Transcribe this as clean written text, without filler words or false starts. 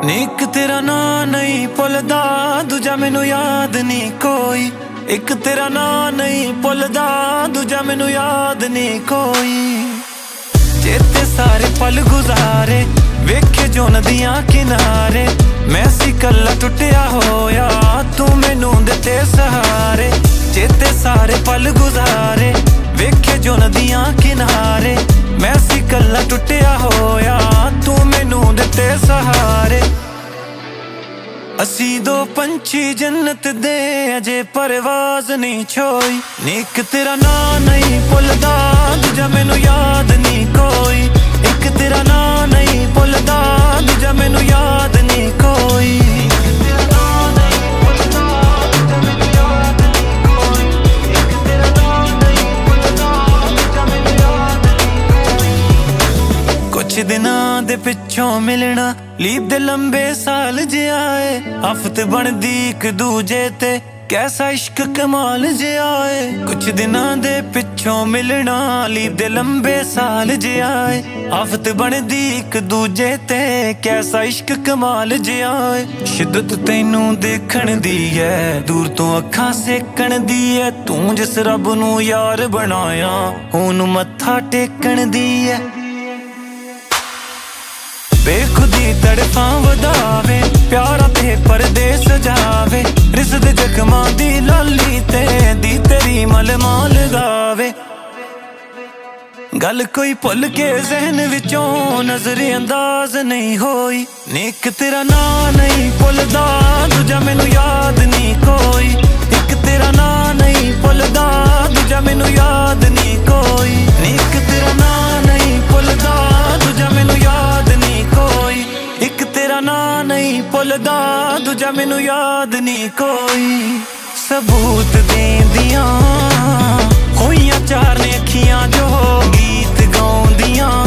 ਨੀ ਇੱਕ ਤੇਰਾ ਨਾਂ ਨਹੀਂ ਭੁੱਲਦਾ, ਦੂਜਾ ਮੈਨੂੰ ਯਾਦ ਨਹੀਂ ਕੋਈ। ਇੱਕ ਤੇਰਾ ਨਾਂ ਨਹੀਂ ਭੁੱਲਦਾ, ਦੂਜਾ ਮੈਨੂੰ ਯਾਦ ਨਹੀਂ ਕੋਈ। ਚੇਤੇ ਸਾਰੇ ਪਲ ਗੁਜ਼ਾਰੇ, ਵੇਖੇ ਜੋ ਨਦੀਆਂ ਕਿਨਾਰੇ। ਮੈਂ ਸੀ ਕੱਲਾ ਟੁੱਟਿਆ ਹੋਇਆ, ਤੂੰ ਮੈਨੂੰ ਦਿੱਤੇ ਸਹਾਰੇ। ਚੇਤੇ ਸਾਰੇ ਪਲ ਗੁਜ਼ਾਰੇ, ਵੇਖੇ ਜੋ ਨਦੀਆਂ ਕਿਨਾਰੇ। ਮੈਂ ਸੀ ਕੱਲਾ ਟੁੱਟਿਆ ਹੋਇਆ, ਤੂੰ ਮੈਨੂੰ ਦਿੱਤੇ ਸਹਾਰੇ। ਅਸੀਂ ਦੋ ਪੰਛੀ ਜੰਨਤ ਦੇ, ਅਜੇ ਪਰਵਾਜ਼ ਨਹੀਂ ਛੋਈ। ਨੀ ਇੱਕ ਤੇਰਾ ਨਾਂ ਨਹੀਂ ਭੁੱਲਦਾ, ਦੂਜਾ ਮੈਨੂੰ ਯਾਦ ਨਹੀਂ ਕੋਈ। ਇੱਕ ਤੇਰਾ ਨਾਂ ਨਹੀਂ ਭੁੱਲਦਾ, ਦੂਜਾ ਮੈਨੂੰ ਯਾਦ ਨਹੀਂ ਕੋਈ। ਕੁਛ ਦਿਨਾਂ ਦੇ ਪਿੱਛੋਂ ਮਿਲਣਾ, ਲੀਪ ਦੇ ਲੰਬੇ ਸਾਲ ਜਿਹਾ ਏ। ਹਫ਼ਤੇ ਬਣਦੀ ਇੱਕ ਦੂਜੇ ਤੇ, ਕੈਸਾ ਇਸ਼ਕ ਕਮਾਲ ਜਿਹਾ ਏ। ਕੁਛ ਦਿਨਾਂ ਦੇ ਪਿੱਛੋਂ ਮਿਲਣਾ, ਲੀਪ ਦੇ ਲੰਬੇ ਸਾਲ ਜਿਹਾ ਏ। ਹਫ਼ਤੇ ਬਣਦੀ ਇੱਕ ਦੂਜੇ ਤੇ, ਕੈਸਾ ਇਸ਼ਕ ਕਮਾਲ ਜਿਹਾ ਏ। ਸ਼ਿੱਦਤ ਤੈਨੂੰ ਦੇਖਣ ਦੀ ਐ, ਦੂਰ ਤੋਂ ਅੱਖਾਂ ਸੇਕਣ ਦੀ ਐ। ਤੂੰ ਜਿਸ ਰੱਬ ਨੂੰ ਯਾਰ ਬਣਾਇਆ, ਉਹਨੂੰ ਮੱਥਾ ਟੇਕਣ ਦੀ ਐ। ਬੇਖੁਦੀ ਤੜਫਾਂ ਵਧਾਵੇ, ਪਿਆਰਾਂ ਤੇ ਪਰਦੇ ਸਜਾਵੇ। ਰਿਸ਼ਤੇ ਜ਼ਖਮਾਂ ਦੀ ਲਾਲੀ ਤੇ, ਦੀ ਤੇਰੀ ਮਲਮਾਂ ਲਗਾਵੇ। ਗੱਲ ਕੋਈ ਭੁੱਲ ਕੇ ਜ਼ਹਿਨ ਵਿੱਚੋਂ ਨਜ਼ਰ ਅੰਦਾਜ਼ ਨਹੀਂ ਹੋਈ। ਨੀ ਇੱਕ ਤੇਰਾ ਨਾਂ ਨਹੀਂ ਭੁੱਲਦਾ, ਦੂਜਾ ਮੈਨੂੰ ਯਾਦ ਨਹੀਂ ਕੋਈ। ਇੱਕ ਤੇਰਾ ਨਾਂ ਨਹੀਂ ਭੁੱਲਦਾ, ਦੂਜਾ ਮੈਨੂੰ ਯਾਦ ਨਹੀਂ ਕੋਈ। ਨੀ ਇੱਕ ਤੇਰਾ ਨਾਂ ਨਹੀਂ ਭੁੱਲਦਾ, ਦੂਜਾ ਮੈਨੂੰ ਯਾਦ ਨਹੀਂ ਕੋਈ। ਇੱਕ ਤੇਰਾ ਨਾਂ ਨਹੀਂ ਭੁੱਲਦਾ, ਦੂਜਾ ਮੈਨੂੰ ਯਾਦ ਨਹੀਂ ਕੋਈ। ਸਬੂਤ ਦੇਂਦੀਆਂ ਹੋਈਆਂ ਚਾਰ ਨੇ ਅੱਖੀਆਂ, ਜੋ ਗੀਤ ਗਾਉਂਦੀਆਂ।